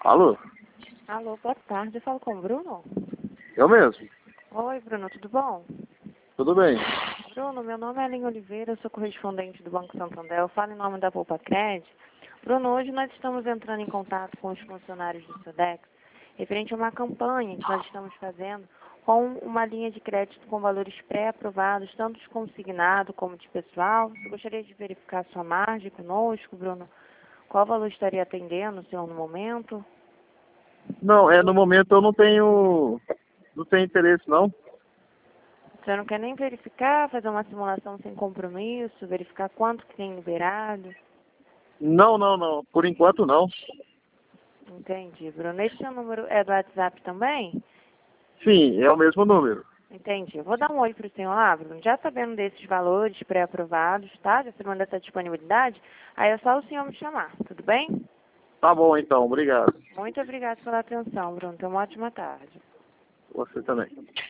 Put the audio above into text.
Alô? Alô, boa tarde. Eu falo com o Bruno? Eu mesmo. Oi, Bruno, tudo bom? Tudo bem? Bruno, meu nome é Aline Oliveira, eu sou correspondente do Banco Santander. Eu falo em nome da Poupa Cred. Bruno, hoje nós estamos entrando em contato com os funcionários do SEDEX, referente a uma campanha que nós estamos fazendo com uma linha de crédito com valores pré-aprovados, tanto de consignado como de pessoal. Você gostaria de verificar a sua margem conosco, Bruno? Qual valor estaria atendendo o senhor no momento? Não, no momento eu não tenho interesse não. Você não quer nem verificar, fazer uma simulação sem compromisso, verificar quanto que tem liberado? Não. Por enquanto não. Entendi, Bruno. Esse seu número é do WhatsApp também? Sim, é o mesmo número. Entendi. Eu vou dar um oi para o senhor lá, Bruno. Já sabendo desses valores pré-aprovados, tá? Já sabendo dessa disponibilidade, aí é só o senhor me chamar, tudo bem? Tá bom então, obrigado. Muito obrigada pela atenção, Bruno. Tenha uma ótima tarde. Você também.